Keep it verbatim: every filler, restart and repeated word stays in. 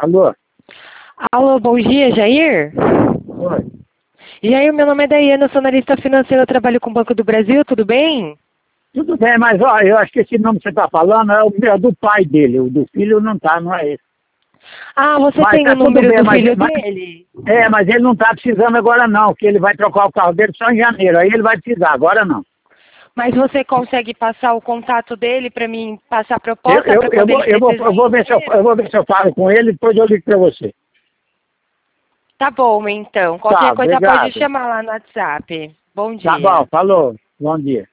Alô? Alô, bom dia, Jair? Oi. Jair, meu nome é Daiane, eu sou analista financeira, eu trabalho com o Banco do Brasil, tudo bem? Tudo bem, mas ó, eu acho que esse nome que você está falando é o é do pai dele, o do filho não tá, não é esse. Ah, você Mas tem tá o tudo número bem, do mas, filho mas- dele? É, mas ele não tá precisando agora não, que ele vai trocar o carro dele só em janeiro, aí ele vai precisar, agora não. Mas você consegue passar o contato dele para mim passar a Eu, proposta eu, para eu, quando vou, ele eu, vou, precisar eu, vou em ver se eu, janeiro? eu vou ver se eu falo com ele, depois eu ligo para você. Tá bom, então. Tá, Qualquer coisa pode obrigado. chamar lá no WhatsApp. Bom Tá dia. bom, falou, bom dia.